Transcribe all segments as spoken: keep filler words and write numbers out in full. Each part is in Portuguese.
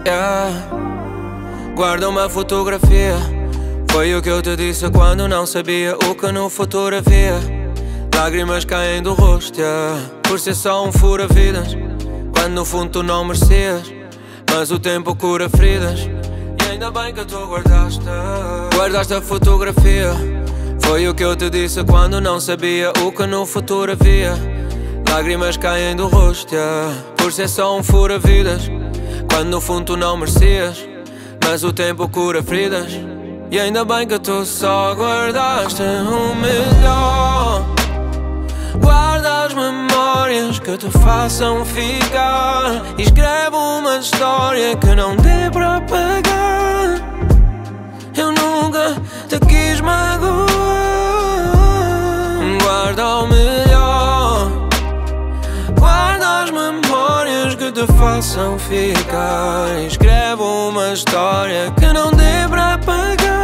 Yeah. Guarda uma fotografia. Foi o que eu te disse quando não sabia o que no futuro havia. Lágrimas caem do rosto, yeah. Por ser só um fura-vidas, quando no fundo tu não merecias. Mas o tempo cura feridas, e ainda bem que tu guardaste. Guardaste a fotografia. Foi o que eu te disse quando não sabia o que no futuro havia. Lágrimas caem do rosto, yeah. Por ser só um fura-vidas, quando no fundo tu não merecias. Mas o tempo cura feridas, e ainda bem que tu só guardaste o melhor. Guarda as memórias que te façam ficar, e escreve uma história que não dê para apagar. Eu nunca te quis magoar. Guarda o melhor. Guarda as memórias que te façam ficar, e escreve uma história que não dê para apagar.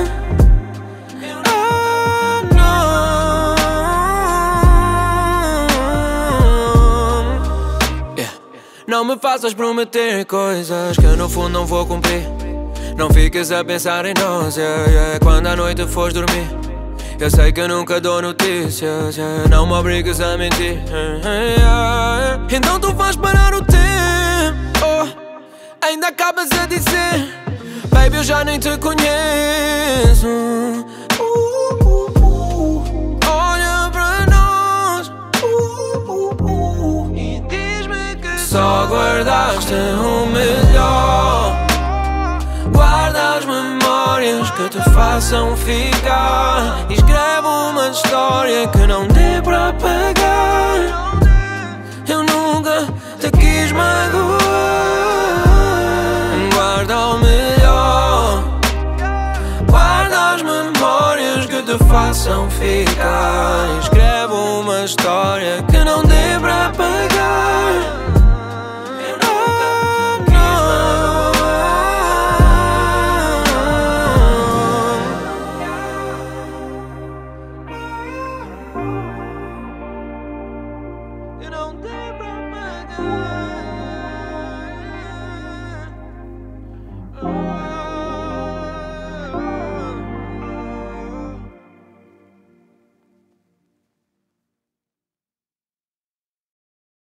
Não me faças prometer coisas que no fundo não vou cumprir. Não fiques a pensar em nós, yeah, yeah. Quando à noite fores dormir, eu sei que eu nunca dou notícias, yeah. Não me obrigues a mentir, yeah, yeah. Então tu vais parar o tempo, oh. Ainda acabas a dizer: baby, eu já nem te conheço. uh, uh, uh. Olha para nós, uh, uh, uh. E diz-me que só guardaste o melhor. Guarda as memórias que te façam ficar, e escreve uma história que não dê para apagar. Eu nunca te quis magoar. Guarda o melhor. Guarda as memórias que te façam ficar, e escreve uma história que não dê para apagar.